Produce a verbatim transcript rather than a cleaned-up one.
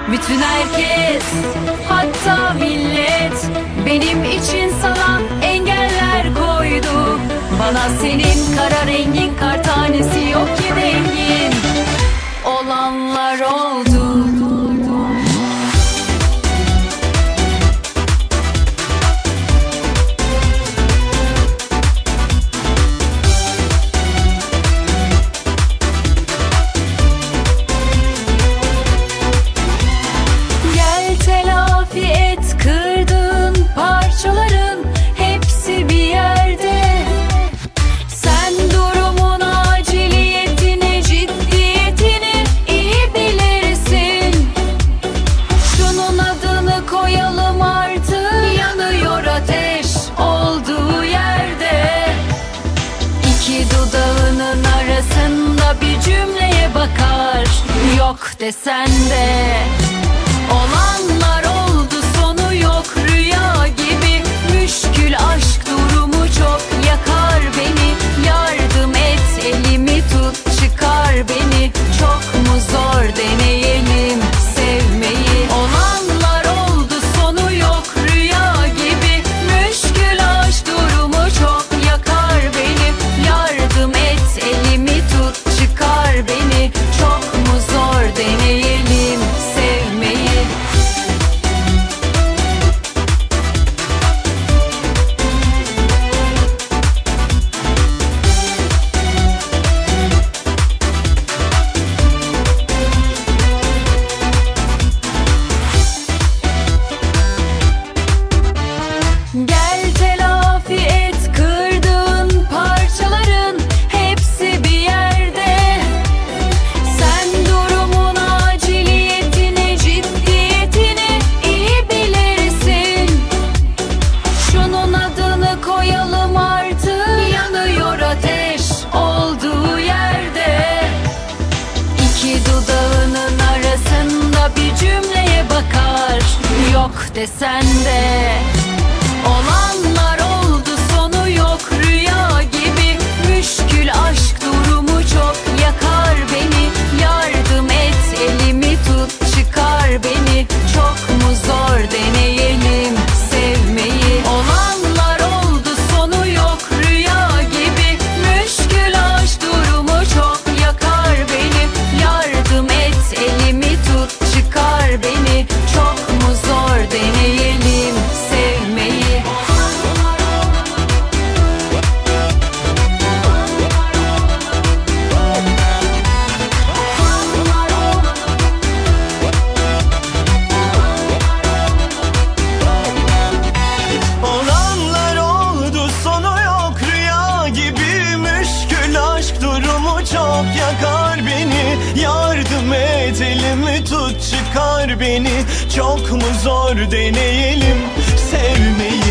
Bütün herkes, hatta millet, benim için sana engeller koydu. Bana senin kara rengin, kar tanesi yok ki dengin olanlar oldu. Bir cümleye bakar, yok desen de olanlar oldu, sonu yok. Rüya gibi müşkül aşk durumu çok yakar beni. Yardım et, elimi tut, çıkar beni. Çok mu zor deneyelim sevmeyi? Olanlar oldu, sonu yok. Rüya gibi müşkül aşk durumu çok yakar beni. Yardım et, elimi tut, çıkar beni. Çok mu zor deneyelim sevmeyi? Gel telafi et kırdığın parçaların, hepsi bir yerde. Sen durumun aciliyetini, ciddiyetini iyi bilirsin. Şunun adını koyalım artık, yanıyor ateş olduğu yerde. İki dudağının arasında bir cümleye bakar, yok desen de olanlar oldu, sonu yok. Rüya gibi müşkül aşk durumu çok yakar beni. Yardım et, elimi tut, çıkar beni. Çok mu zor deneyelim sevmeyi? Olanlar oldu, sonu yok. Rüya gibi müşkül aşk durumu çok yakar beni. Yardım et, elimi tut, çıkar beni. Çok mu zor deneyelim sevmeyi? Olanlar oldu, sonu yok. Rüya gibi müşkül aşk durumu çok yakar beni. Yardım et, elimi tut, çıkar beni. Çok mu zor deneyelim sevmeyi?